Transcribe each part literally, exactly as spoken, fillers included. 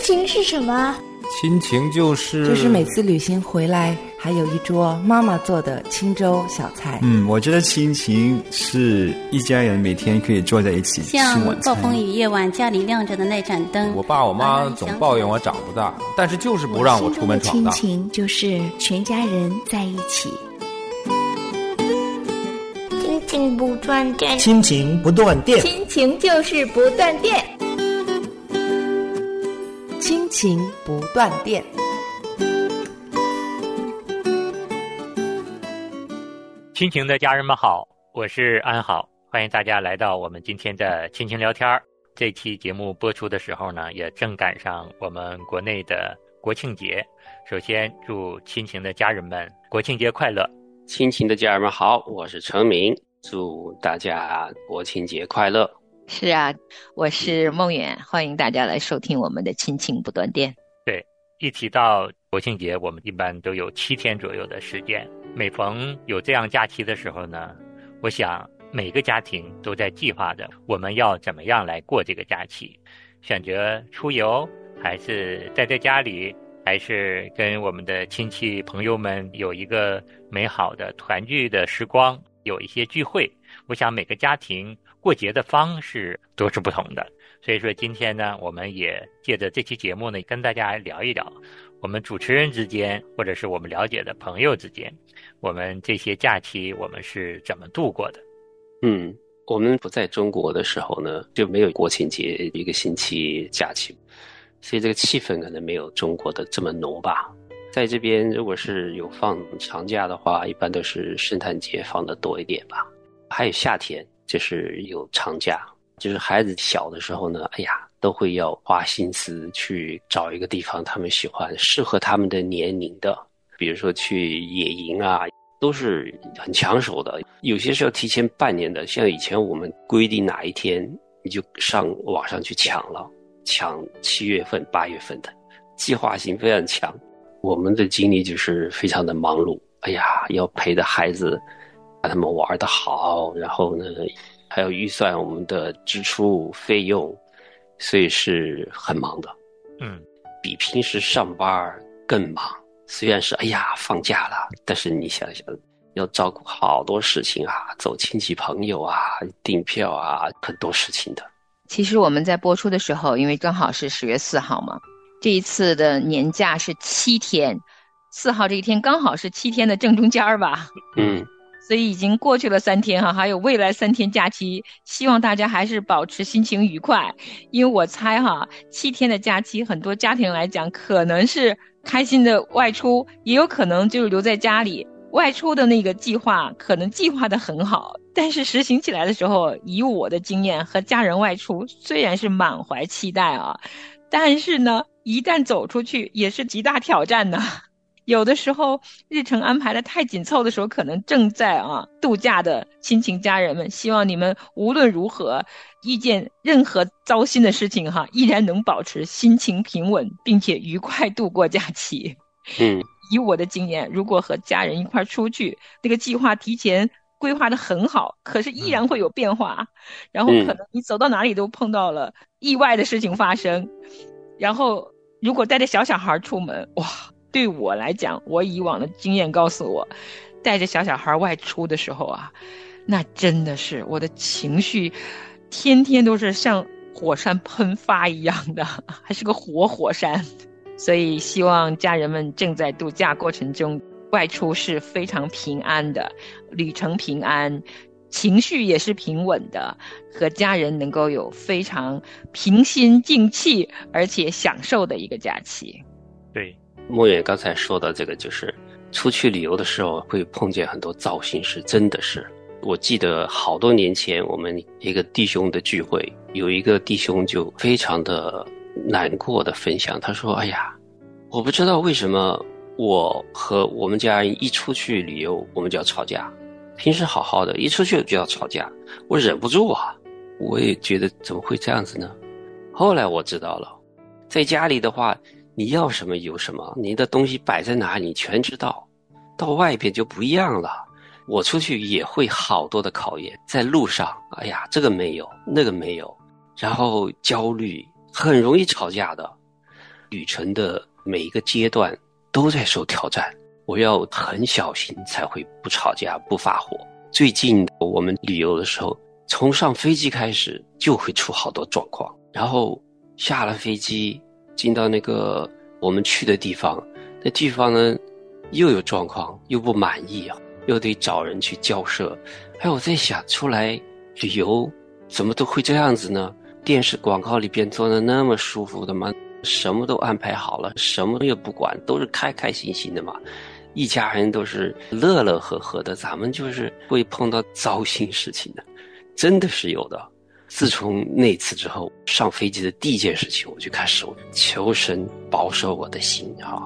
情是什么？ 亲情就是就是每次旅行回来还有一桌妈妈做的清粥小菜。 嗯，我觉得亲情是一家人每天可以坐在一起吃晚餐。 像暴风雨夜晚家里亮着的那盏灯， 我爸我妈总抱怨我长不大，但是就是不让我出门闯荡。 亲情就是全家人在一起，亲情不断电， 亲情不断电， 亲情就是不断电， 亲情不断电。 亲情的家人们好，我是安好，欢迎大家来到我们今天的亲情聊天。这期节目播出的时候呢，也正赶上我们国内的国庆节。首先祝亲情的家人们国庆节快乐。 亲情的家人们好，我是陈明，祝大家国庆节快乐。 是啊，我是梦远，欢迎大家来收听我们的亲情不断电。 对，一提到国庆节，我们一般都有七天左右的时间。每逢有这样假期的时候呢，我想每个家庭都在计划着我们要怎么样来过这个假期，选择出游，还是待在家里，还是跟我们的亲戚朋友们有一个美好的团聚的时光，有一些聚会。我想每个家庭过节的方式都是不同的，所以说今天呢，我们也借着这期节目呢，跟大家聊一聊我们主持人之间，或者是我们了解的朋友之间，我们这些假期我们是怎么度过的。 嗯，我们不在中国的时候呢，就没有国庆节一个星期假期，所以这个气氛可能没有中国的这么浓吧。在这边如果是有放长假的话，一般都是圣诞节放的多一点吧，还有夏天就是有长假。就是孩子小的时候呢，哎呀，都会要花心思去找一个地方他们喜欢适合他们的年龄的，比如说去野营啊，都是很抢手的，有些时候提前半年的，像以前我们规定哪一天你就上网上去抢了，抢七月份八月份的，计划性非常强。我们的经历就是非常的忙碌，哎呀，要陪着孩子让他们玩得好，然后呢还要预算我们的支出费用，所以是很忙的。 嗯， 比平时上班更忙。虽然是哎呀放假了，但是你想想要照顾好多事情啊，走亲戚朋友啊，订票啊，很多事情的。 其实我们在播出的时候，因为刚好是十月四号嘛，这一次的年假是七天，四号这一天刚好是七天的正中间吧。 嗯， 所以已经过去了三天哈，还有未来三天假期，希望大家还是保持心情愉快。因为我猜哈，七天的假期，很多家庭来讲，可能是开心的外出，也有可能就是留在家里。外出的那个计划可能计划的很好，但是实行起来的时候，以我的经验和家人外出，虽然是满怀期待啊，但是呢，一旦走出去也是极大挑战的。有的时候日程安排的太紧凑的时候，可能正在啊度假的亲情家人们，希望你们无论如何遇见任何糟心的事情哈，依然能保持心情平稳，并且愉快度过假期。 嗯， 以我的经验，如果和家人一块出去，那个计划提前规划的很好，可是依然会有变化，然后可能你走到哪里都碰到了意外的事情发生。然后如果带着小小孩出门，哇，对我来讲，我以往的经验告诉我，带着小小孩外出的时候啊，那真的是我的情绪天天都是像火山喷发一样的，还是个活火山。所以希望家人们正在度假过程中外出是非常平安的，旅程平安，情绪也是平稳的，和家人能够有非常平心静气而且享受的一个假期。 对， 莫远刚才说的这个，就是出去旅游的时候会碰见很多糟心事，真的是。我记得好多年前我们一个弟兄的聚会，有一个弟兄就非常的难过的分享，他说，哎呀，我不知道为什么我和我们家人一出去旅游我们就要吵架，平时好好的一出去就要吵架，我忍不住啊。我也觉得怎么会这样子呢？后来我知道了，在家里的话你要什么有什么，你的东西摆在哪里你全知道，到外边就不一样了。我出去也会好多的考验，在路上哎呀这个没有那个没有，然后焦虑，很容易吵架的。 旅程的每一个阶段都在受挑战，我要很小心才会不吵架不发火。最近我们旅游的时候，从上飞机开始就会出好多状况，然后下了飞机进到那个我们去的地方，那地方呢又有状况，又不满意啊，又得找人去交涉。还有我在想，出来旅游怎么都会这样子呢？电视广告里边做的那么舒服的嘛，什么都安排好了，什么也不管，都是开开心心的嘛，一家人都是乐乐呵呵的，咱们就是会碰到糟心事情的，真的是有的。自从那次之后，上飞机的第一件事情，我就开始求神保守我的心啊。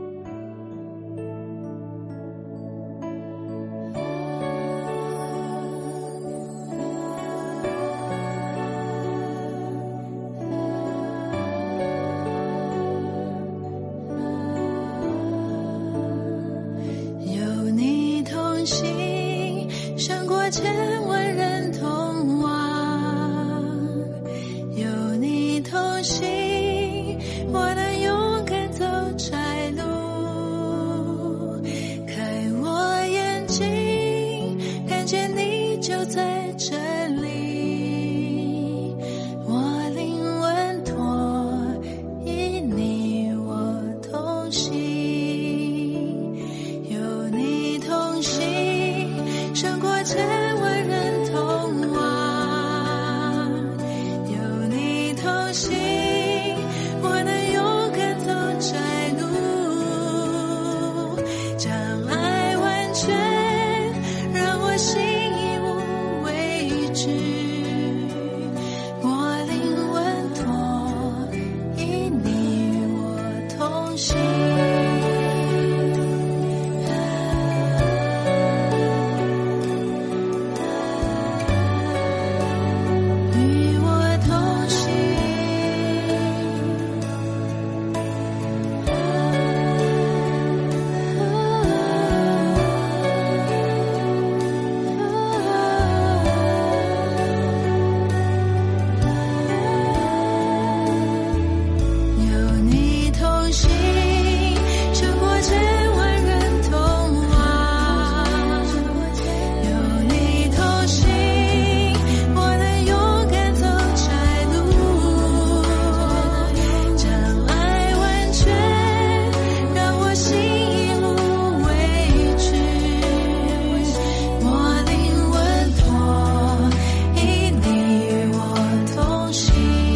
有你同行，胜过千万人同往。有你同行，我能勇敢走窄路。开我眼睛，看见你就在这里。我灵稳妥，因你我同行。有你同行，胜过千万人同往。有你同行，我能勇敢走窄路。障碍完全让我心已无畏惧。我灵稳妥，因你与我同行。与我同行。有你同行，胜过千万人同往。有你同行，我能勇敢走窄路。障碍完全让我心已无畏惧。我灵稳妥，因你与我同行。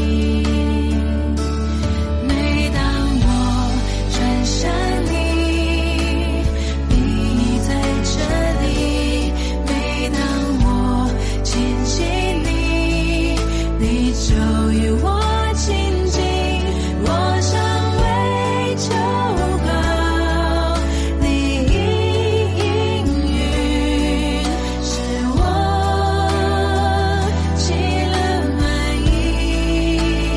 每当我转向你，你在这里；每当我亲近你，你就与我亲近。我尚未求告，你已应允，使我喜乐满意。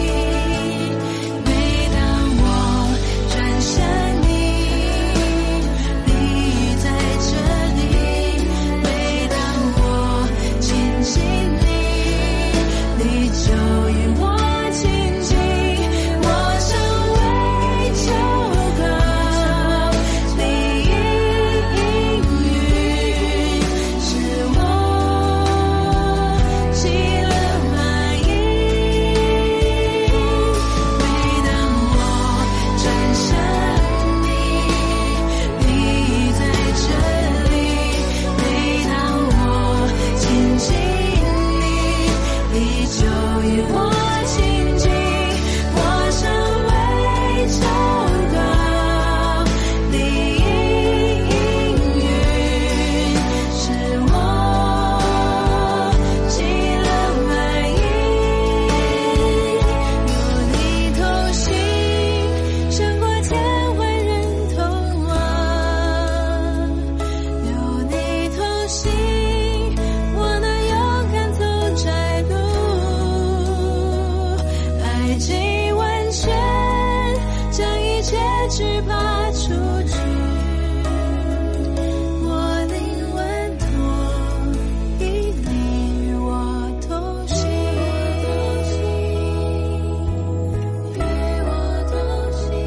每当我转向你，你在这里；每当我亲近你，你就与我亲近。我尚未求告，你已应允，使我喜乐满意。每当我转向你，你在这里；每当我亲近你，你就与我亲近。我尚未求告，你已应允，使我喜乐满意。有你同行，胜过千万人同往。有你同行，我能勇敢走窄路。爱尽完全，将一切惧怕除去。我灵稳妥，因你与我同行。与我同行。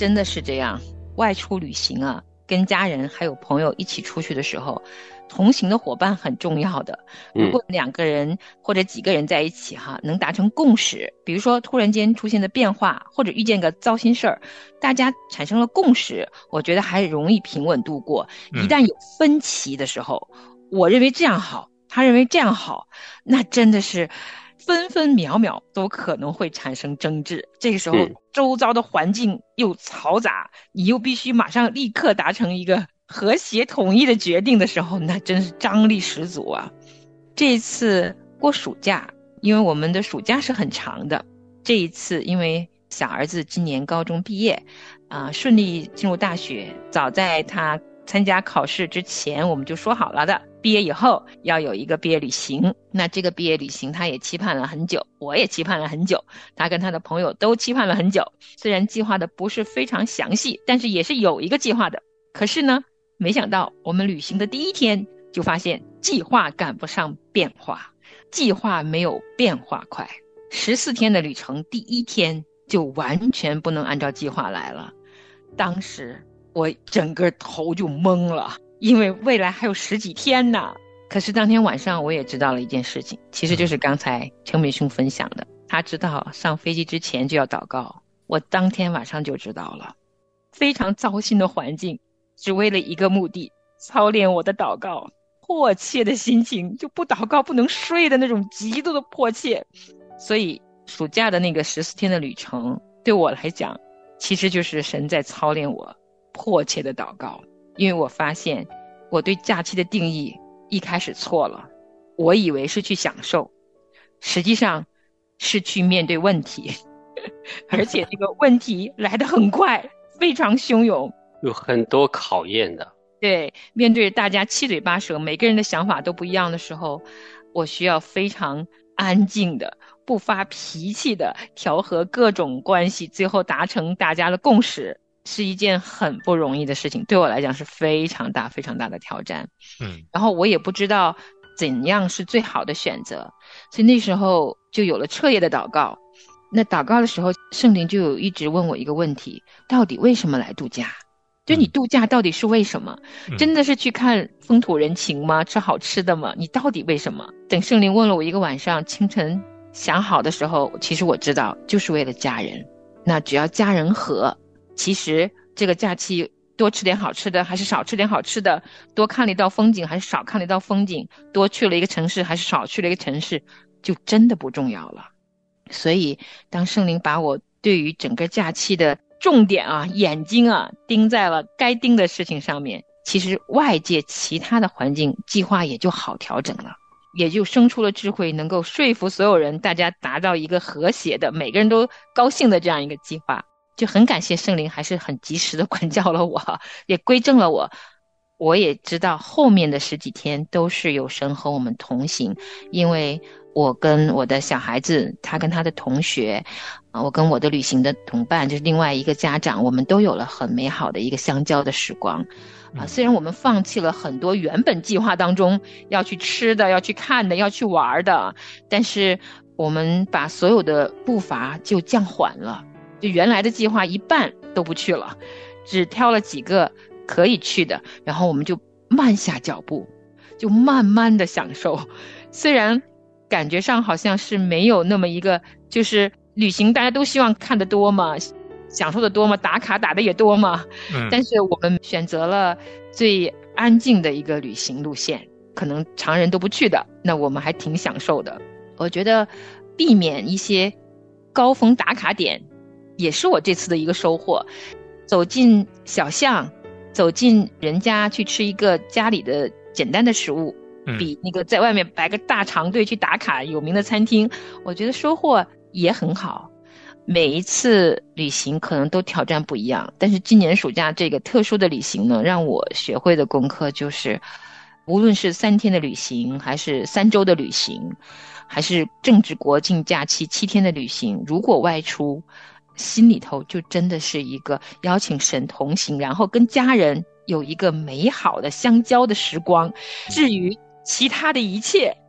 真的是这样。外出旅行啊，跟家人还有朋友一起出去的时候，同行的伙伴很重要的。如果两个人或者几个人在一起哈，能达成共识，比如说突然间出现的变化，或者遇见个糟心事儿，大家产生了共识，我觉得还容易平稳度过。一旦有分歧的时候，我认为这样好，他认为这样好，那真的是分分秒秒都可能会产生争执。这个时候周遭的环境又嘈杂，你又必须马上立刻达成一个和谐统一的决定的时候，那真是张力十足啊。这一次过暑假，因为我们的暑假是很长的，这一次因为小儿子今年高中毕业啊、呃，顺利进入大学，早在他参加考试之前我们就说好了的，毕业以后要有一个毕业旅行。那这个毕业旅行他也期盼了很久，我也期盼了很久，他跟他的朋友都期盼了很久。虽然计划的不是非常详细，但是也是有一个计划的。可是呢，没想到我们旅行的第一天就发现计划赶不上变化，计划没有变化快。十四天的旅程第一天就完全不能按照计划来了。当时我整个头就懵了，因为未来还有十几天呢。可是当天晚上我也知道了一件事情，其实就是刚才程敏兄分享的，他知道上飞机之前就要祷告，我当天晚上就知道了。非常糟心的环境，只为了一个目的，操练我的祷告。迫切的心情，就不祷告不能睡的那种极度的迫切。所以暑假的那个十四天的旅程对我来讲，其实就是神在操练我迫切的祷告。因为我发现我对假期的定义一开始错了，我以为是去享受，实际上是去面对问题而且这个问题来得很快，非常汹涌， 有很多考验的。 对，面对大家七嘴八舌，每个人的想法都不一样的时候，我需要非常安静的不发脾气的调和各种关系，最后达成大家的共识，是一件很不容易的事情，对我来讲是非常大非常大的挑战。 嗯， 然后我也不知道怎样是最好的选择，所以那时候就有了彻夜的祷告。那祷告的时候，圣灵就有一直问我一个问题，到底为什么来度假？就你度假到底是为什么？真的是去看风土人情吗？吃好吃的吗？你到底为什么？等圣灵问了我一个晚上，清晨想好的时候，其实我知道就是为了家人。那只要家人和，其实这个假期多吃点好吃的还是少吃点好吃的，多看了一道风景还是少看了一道风景，多去了一个城市还是少去了一个城市，就真的不重要了。所以当圣灵把我对于整个假期的重点啊，眼睛啊盯在了该盯的事情上面，其实外界其他的环境计划也就好调整了，也就生出了智慧，能够说服所有人，大家达到一个和谐的，每个人都高兴的这样一个计划。就很感谢圣灵还是很及时的管教了我，也归正了我。我也知道后面的十几天都是有神和我们同行，因为我跟我的小孩子，他跟他的同学，我跟我的旅行的同伴，就是另外一个家长，我们都有了很美好的一个相交的时光。啊，虽然我们放弃了很多原本计划当中要去吃的、要去看的、要去玩的，但是我们把所有的步伐就降缓了，就原来的计划一半都不去了，只挑了几个可以去的，然后我们就慢下脚步，就慢慢的享受。虽然感觉上好像是没有那么一个，就是旅行大家都希望看得多嘛，享受的多嘛，打卡打的也多嘛，嗯，但是我们选择了最安静的一个旅行路线，可能常人都不去的，那我们还挺享受的。我觉得避免一些高峰打卡点也是我这次的一个收获。走进小巷，走进人家去吃一个家里的简单的食物，比那个在外面排个大长队去打卡有名的餐厅，我觉得收获也很好。每一次旅行可能都挑战不一样，但是今年暑假这个特殊的旅行呢，让我学会的功课就是，无论是三天的旅行，还是三周的旅行，还是正值国庆假期七天的旅行，如果外出，心里头就真的是一个邀请神同行，然后跟家人有一个美好的相交的时光。至于其他的一切，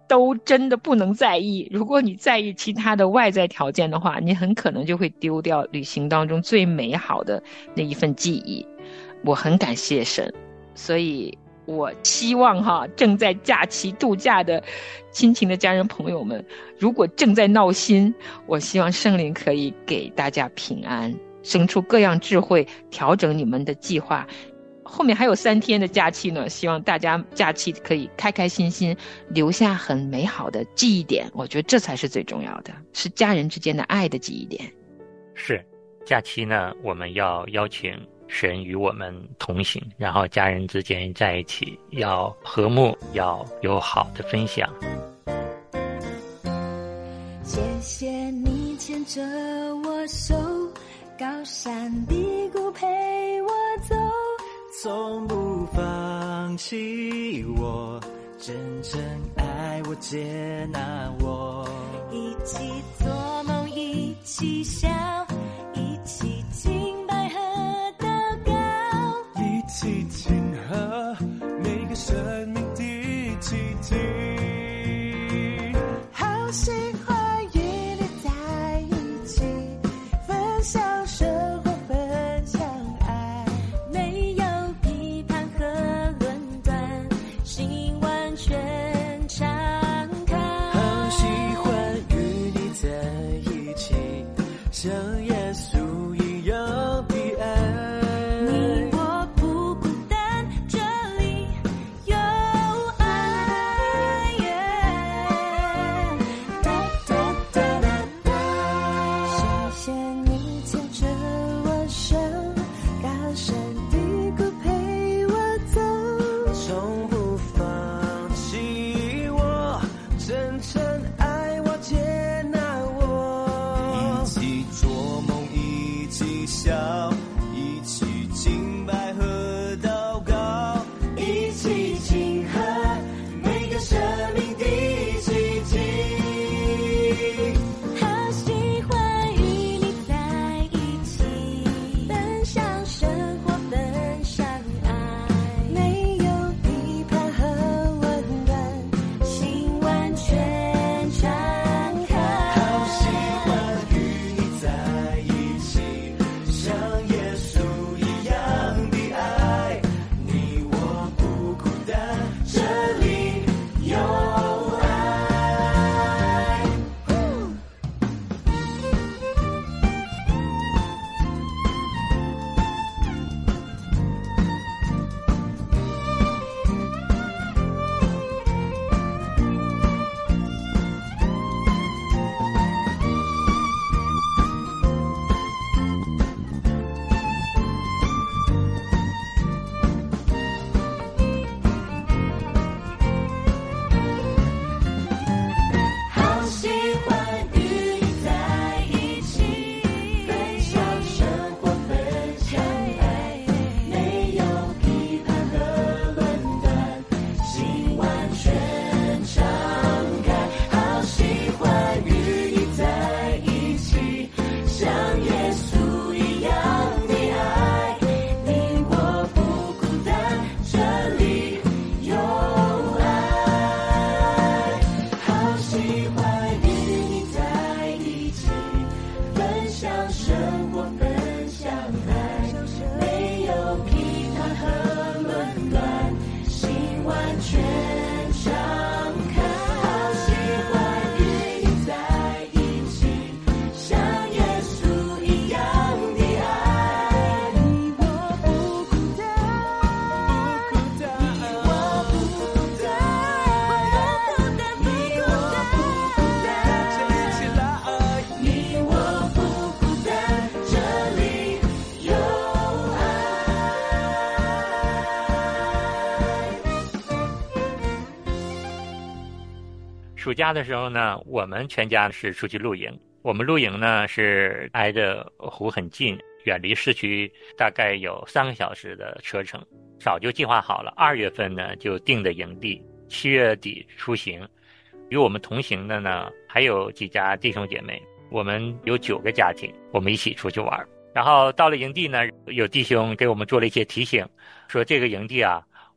都真的不能在意。如果你在意其他的外在条件的话，你很可能就会丢掉旅行当中最美好的那一份记忆。我很感谢神，所以我希望哈，正在假期度假的亲情的家人朋友们，如果正在闹心，我希望圣灵可以给大家平安，生出各样智慧，调整你们的计划。后面还有三天的假期呢，希望大家假期可以开开心心，留下很美好的记忆点。我觉得这才是最重要的，是家人之间的爱的记忆点。 是，假期呢，我们要邀请神与我们同行，然后家人之间在一起，要和睦，要有好的分享。 谢谢你牵着我手，高山低谷陪我走， 从不放弃我，真正爱我接纳我， 一起做梦一起笑，一起敬拜和祷告， 一起庆贺每个生命的奇迹。 好喜欢与你在一起，分享生活，分享爱，没有批判和论断，心完全敞开。 好喜欢与你在一起，像耶稣一样的爱。 你我不孤单，这里有爱。哒哒哒哒哒，谢谢你牵着我手，高山低谷陪我走， 从不放弃我，真诚爱我接纳我，一起做梦一起笑，一起敬拜和祷告，一起庆贺每个生命的奇迹。 好喜欢与你在一起，分享生活，分享爱，没有批判和论断，心完全敞开。 好喜欢与你在一起，像耶稣一样的爱，你我不孤单，这里有爱。好喜欢与你在一起，分享生活，分享爱，没有批判和论断，心完全敞开。好喜欢与你在一起，像耶稣一样的爱，你我不孤单，这里有爱。好喜欢与你在一起，分享生活，分享爱，没有批判和论断，心完全敞开。好喜欢与你在一起，像耶稣一样的爱，你我不孤单，不孤单，你我不孤单，你我不孤单，站起来，你我不孤单，这里有暑假的时候呢，我们全家是出去露营。我们露营呢是挨着湖很近，远离市区大概有三个小时的车程。早就计划好了，二月份呢就定的营地，七月底出行。与我们同行的呢还有几家弟兄姐妹，我们有九个家庭，我们一起出去玩。然后到了营地呢，有弟兄给我们做了一些提醒，说这个营地啊，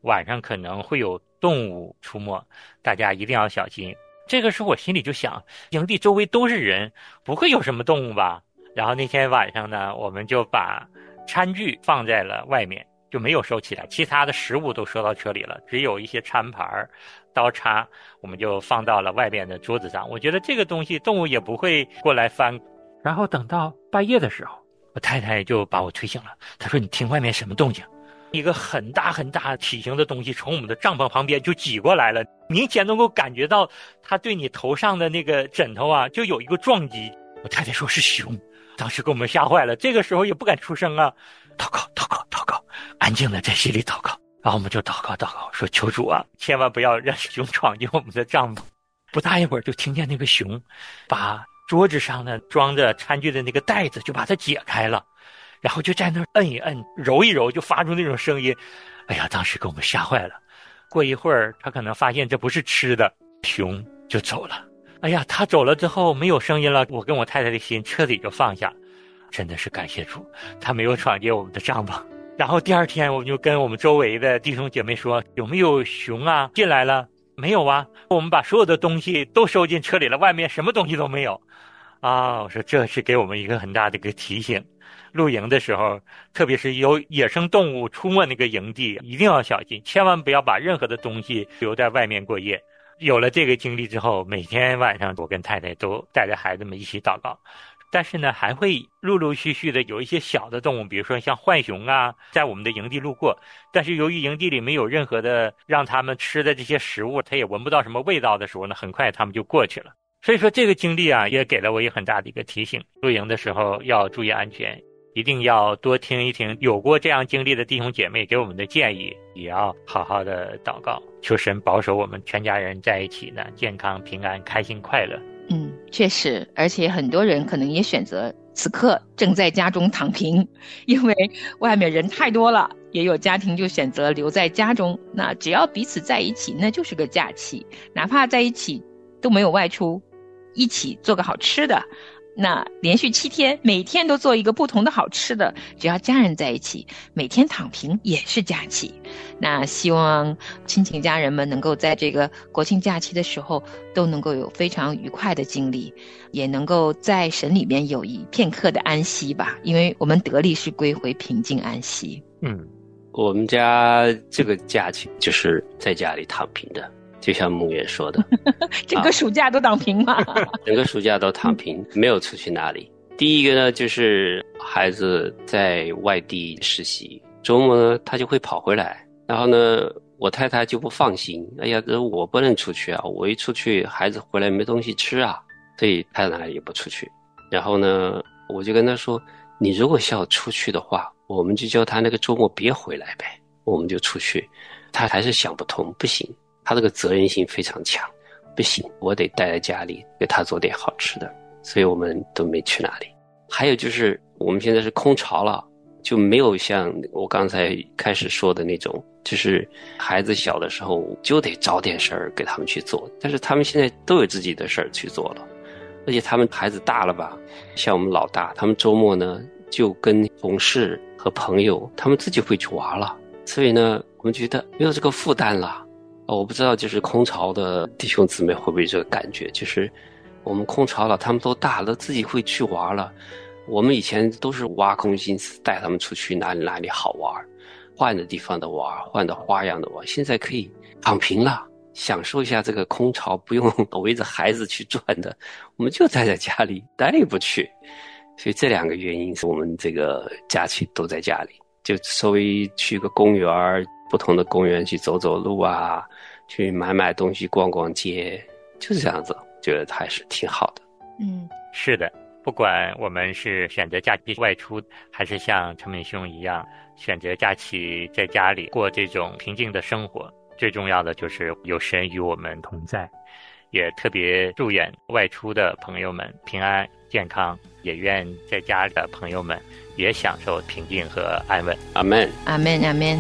晚上可能会有动物出没，大家一定要小心。这个时候我心里就想，营地周围都是人，不会有什么动物吧。然后那天晚上呢，我们就把餐具放在了外面，就没有收起来，其他的食物都收到车里了，只有一些餐盘刀叉我们就放到了外边的桌子上。我觉得这个东西动物也不会过来翻。然后等到半夜的时候，我太太就把我推醒了，她说你听外面什么动静？一个很大很大体型的东西从我们的帐篷旁边就挤过来了，明显能够感觉到它对你头上的那个枕头啊就有一个撞击。我太太说是熊，当时给我们吓坏了，这个时候也不敢出声啊，祷告祷告祷告，安静的在心里祷告。然后我们就祷告祷告，说求主啊，千万不要让熊闯进我们的帐篷。不大一会儿就听见那个熊把桌子上的装着餐具的那个袋子就把它解开了，然后就在那儿摁一摁揉一揉，就发出那种声音。哎呀，当时给我们吓坏了。过一会儿他可能发现这不是吃的，熊就走了。哎呀，他走了之后没有声音了，我跟我太太的心彻底就放下，真的是感谢主，他没有闯进我们的帐篷。然后第二天我们就跟我们周围的弟兄姐妹说，有没有熊啊进来了？没有啊，我们把所有的东西都收进车里了，外面什么东西都没有啊。我说这是给我们一个很大的一个提醒，露营的时候，特别是有野生动物出没那个营地，一定要小心，千万不要把任何的东西留在外面过夜。有了这个经历之后，每天晚上我跟太太都带着孩子们一起祷告。但是呢，还会陆陆续续的有一些小的动物，比如说像浣熊啊，在我们的营地路过。但是由于营地里没有任何的让他们吃的这些食物，它也闻不到什么味道的时候呢，很快他们就过去了。所以说这个经历啊，也给了我一个很大的一个提醒，露营的时候要注意安全，一定要多听一听有过这样经历的弟兄姐妹给我们的建议，也要好好的祷告，求神保守我们全家人在一起呢，健康平安开心快乐。 嗯，确实，而且很多人可能也选择此刻正在家中躺平，因为外面人太多了，也有家庭就选择留在家中。那只要彼此在一起，那就是个假期，哪怕在一起都没有外出，一起做个好吃的，那连续七天每天都做一个不同的好吃的，只要家人在一起，每天躺平也是假期。那希望亲情家人们能够在这个国庆假期的时候都能够有非常愉快的经历，也能够在神里面有一片刻的安息吧，因为我们得力是归回平静安息。 嗯，我们家这个假期就是在家里躺平的，就像牧原说的整个暑假都躺平嘛、啊、 整个暑假都躺平，没有出去哪里。第一个呢，就是孩子在外地实习，周末呢他就会跑回来，然后呢我太太就不放心，哎呀，我不能出去啊，我一出去孩子回来没东西吃啊，所以他哪里也不出去。然后呢我就跟他说，你如果想要出去的话，我们就叫他那个周末别回来呗，我们就出去。他还是想不通，不行，他这个责任心非常强，不行，我得待在家里给他做点好吃的，所以我们都没去哪里。还有就是我们现在是空巢了，就没有像我刚才开始说的那种，就是孩子小的时候就得找点事儿给他们去做，但是他们现在都有自己的事儿去做了，而且他们孩子大了吧，像我们老大，他们周末呢就跟同事和朋友他们自己会去玩了，所以呢我们觉得没有这个负担了。我不知道就是空巢的弟兄姊妹会不会这个感觉，就是我们空巢了，他们都大了，自己会去玩了。我们以前都是挖空心思带他们出去哪里哪里好玩，换的地方的玩，换的花样的玩，现在可以躺平了，享受一下这个空巢，不用围着孩子去转的，我们就待在家里，哪里也不去。所以这两个原因是我们这个假期都在家里，就稍微去个公园，不同的公园去走走路啊，去买买东西逛逛街，就是这样子，觉得还是挺好的。 嗯， 是的，不管我们是选择假期外出，还是像陈敏兄一样选择假期在家里过这种平静的生活，最重要的就是有神与我们同在。也特别祝愿外出的朋友们平安健康，也愿在家的朋友们也享受平静和安稳。 阿们， 阿们，阿们。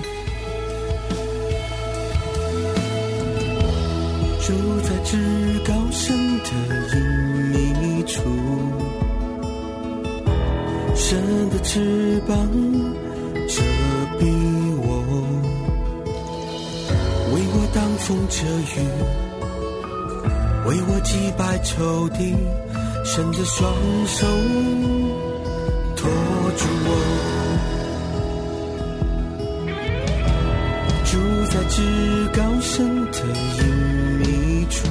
住在至高神的隐秘处，神的翅膀遮蔽我， 挡风遮雨，为我击败仇敌，伸着双手托住我。住在至高神的隐秘处，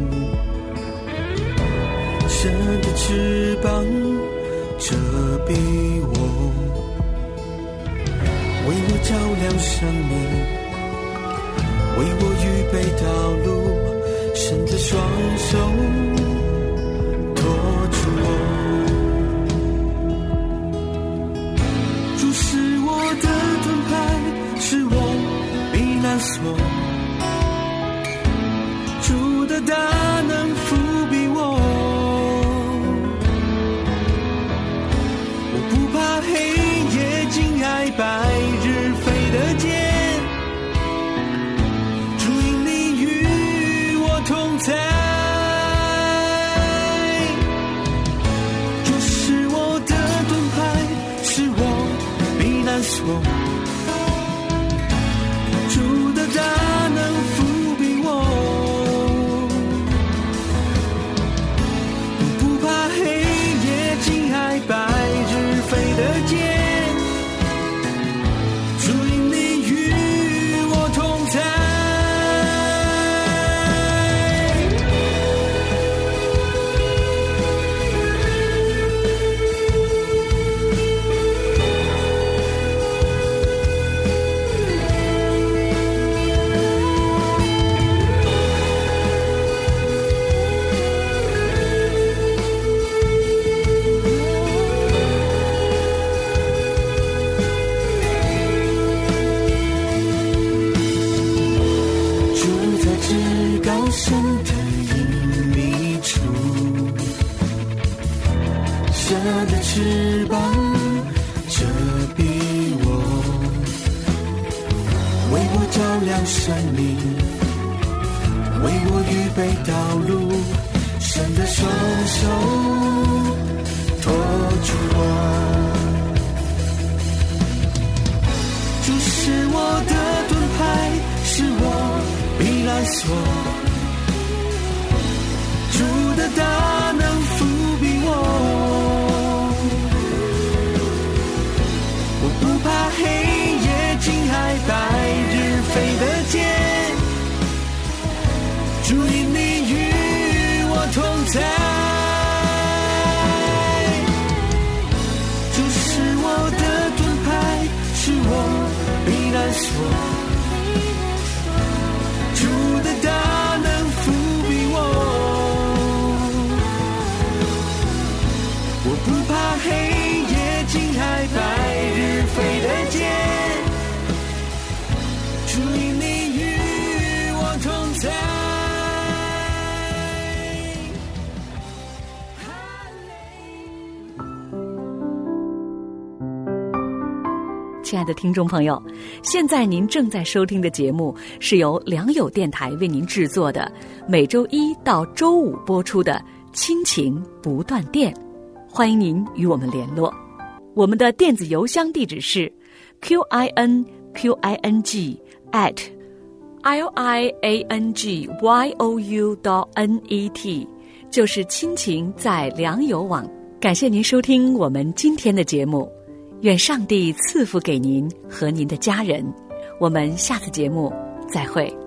神的翅膀遮蔽我，为我照亮生命，为我预备道路，伸着双手托住我。主是我的盾牌，是我避难所，主的大能扶庇我，我不怕黑夜惊骇，白日飞的箭，主因你与我同在。主是我的盾牌，是我避难所，主的大能扶庇我，不怕黑夜惊骇，白日飞的箭，主因你与我同在。神的隐秘处，神的翅膀遮蔽我，为我照亮生命，为我预备道路，神的双手托住我。主是我的盾牌，是我避难所，主的大能扶庇我，我不怕黑夜惊骇，白日飞的箭，主因你与我同在。主是我的盾牌，是我避难所，主的大能扶庇我，我不怕黑夜惊骇，白日飞的箭，主因你与我同在。 亲爱的听众朋友，现在您正在收听的节目是由良友电台为您制作的，每周一到周五播出的亲情不断电。欢迎您与我们联络，我们的电子邮箱地址是 q i n q i n g at l i a n g y o u dot n e t， 就是亲情在良友网。感谢您收听我们今天的节目，愿上帝赐福给您和您的家人，我们下次节目再会。